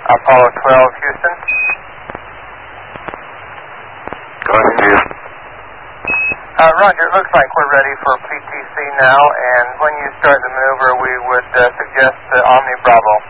Apollo 12, Houston. Go ahead, Houston. Roger, it looks like we're ready for PTC now, and when you start the maneuver, we would suggest Omni Bravo.